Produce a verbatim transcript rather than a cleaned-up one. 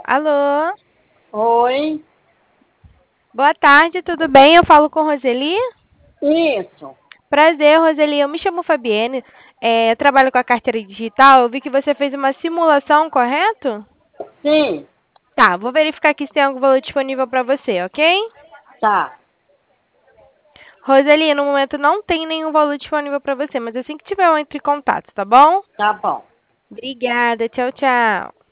Alô? Oi, Boa tarde, tudo bem? Eu falo com Roseli? isso. Prazer, Roseli. Eu me chamo Fabienne. É, eu trabalho com a carteira digital. Eu vi que você fez uma simulação, correto? Sim, Tá, vou verificar aqui se tem algum valor disponível para você, ok? tá, Roseli, no momento não tem nenhum valor disponível para você, mas assim que tiver eu entro em contato, tá bom? tá bom. Obrigada, tchau, tchau.